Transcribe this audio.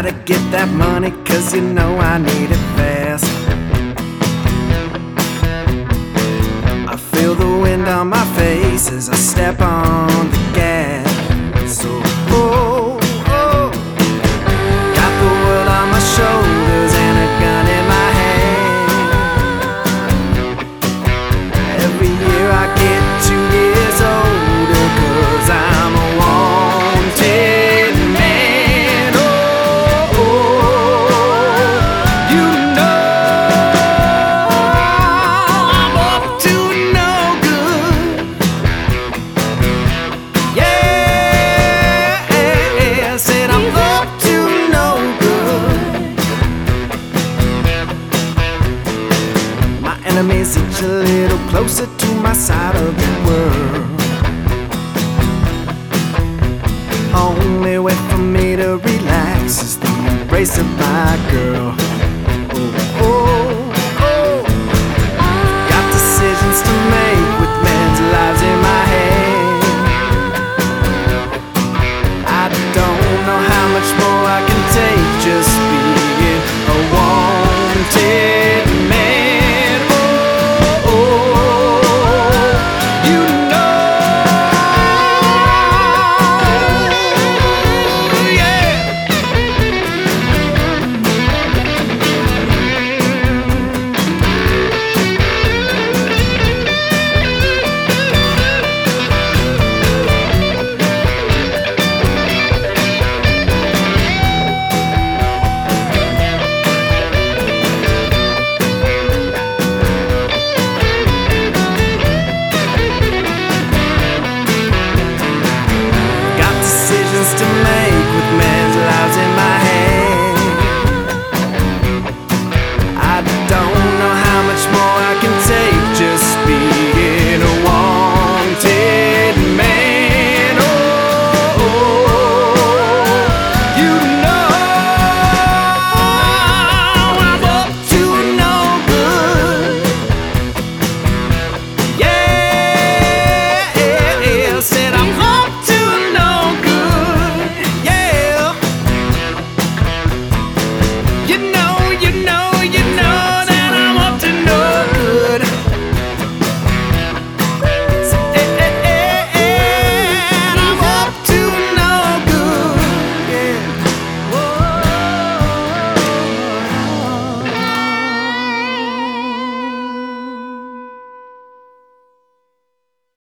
Gotta get that money, cause you know I need it fast. I feel the wind on my face as I step on the gas. So, oh, oh, got the world on my shoulders and a gun in my hand. Every year I get 2 years older, cause I'm a wanted man. Oh, oh, you know I'm up to no good. Yeah, said I'm up to no good. My enemies inch a little closer to my side of the world. Only way for me to relax is the embrace of my girl. Oh, oh, oh. Got decisions to make with men's lives in my hand. I don't